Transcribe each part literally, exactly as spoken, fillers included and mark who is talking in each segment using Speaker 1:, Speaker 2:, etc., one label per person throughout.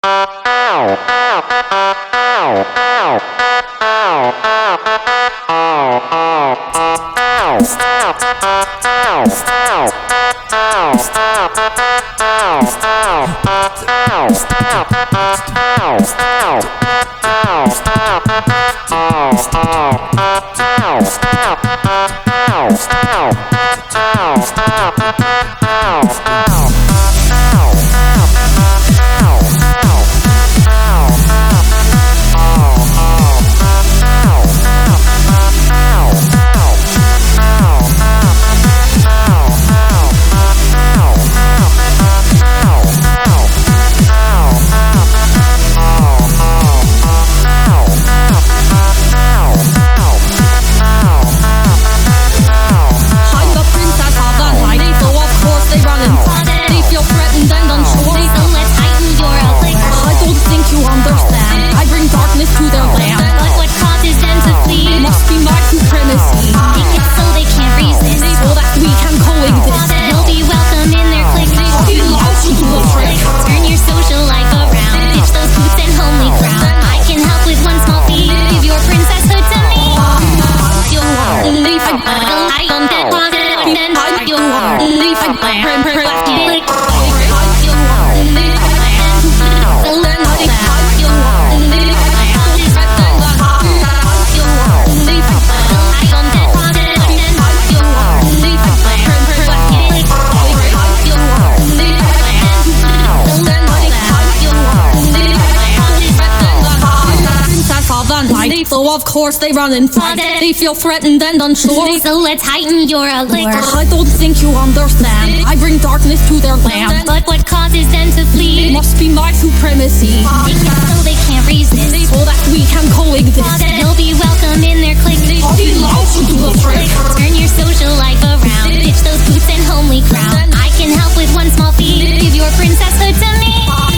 Speaker 1: So of course they run and fight. They feel threatened and unsure.
Speaker 2: So let's heighten your allure.
Speaker 1: I don't think you understand. I bring darkness to their land.
Speaker 2: But what causes them to flee?
Speaker 1: It must be my supremacy.
Speaker 2: They can't, so they can't resist.
Speaker 1: So that we can coexist.
Speaker 2: You'll be welcome in their clique.
Speaker 1: I'll be loud to do the trick.
Speaker 2: Turn your social life around. Ditch those boots and homely crown. I can help with one small fee. Give your princesshood to me.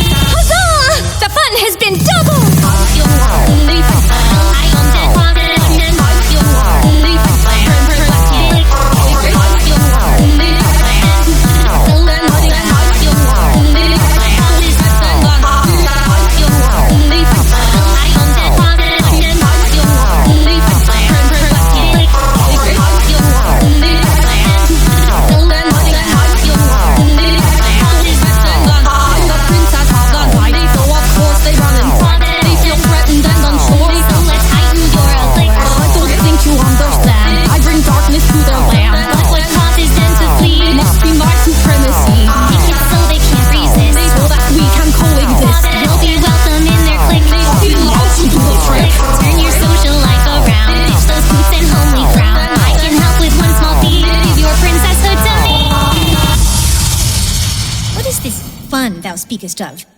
Speaker 3: Huzzah! The fun has been doubled! Fun thou speakest of.